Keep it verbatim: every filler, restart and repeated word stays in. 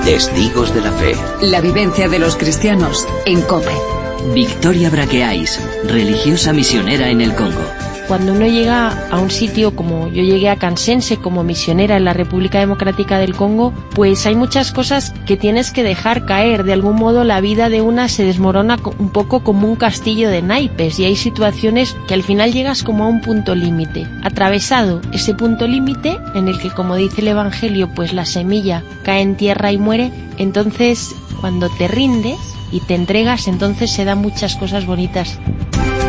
Testigos de la Fe. La vivencia de los cristianos en COPE. Victoria Braqueais, religiosa misionera en el Congo. Cuando uno llega a un sitio como yo llegué a Kansense como misionera en la República Democrática del Congo, pues hay muchas cosas que tienes que dejar caer. De algún modo la vida de una se desmorona un poco como un castillo de naipes y hay situaciones que al final llegas como a un punto límite. Atravesado ese punto límite en el que, como dice el Evangelio, pues la semilla cae en tierra y muere, entonces cuando te rindes y te entregas, entonces se dan muchas cosas bonitas.